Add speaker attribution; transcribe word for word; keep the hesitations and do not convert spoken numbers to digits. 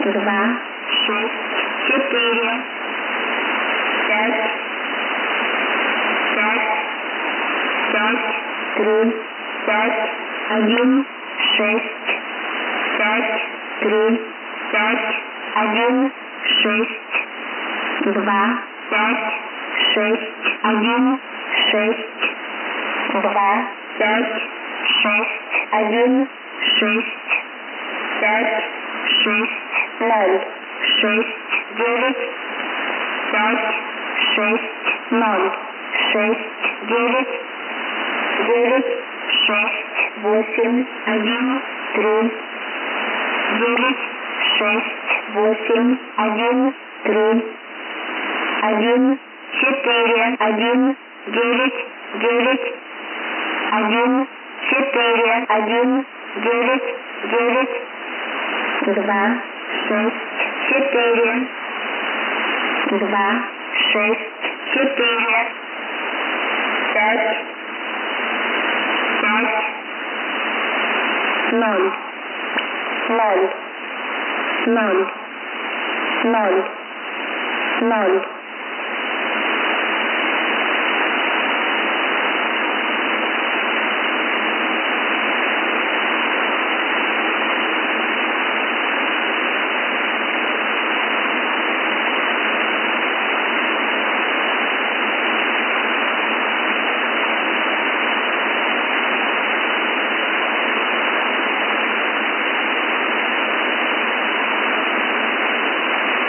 Speaker 1: два, шесть, четыре, пять, пять, пять, три, пять, один, шесть, пять, три, пять, один, шесть, два, пять, шесть, один, шесть, два, пять, шесть, один, шесть, пять, шесть, ноль, шесть, девять, пять, шесть, ноль, шесть, девять, девять, шесть, восемь, один, три, девять, шесть, восемь, один, три, один, четыре, один, девять, девять, один, четыре, один, девять, девять, два, шесть, четыре, два, шесть, четыре, пять, пять, ноль, ноль, ноль, ноль, ноль.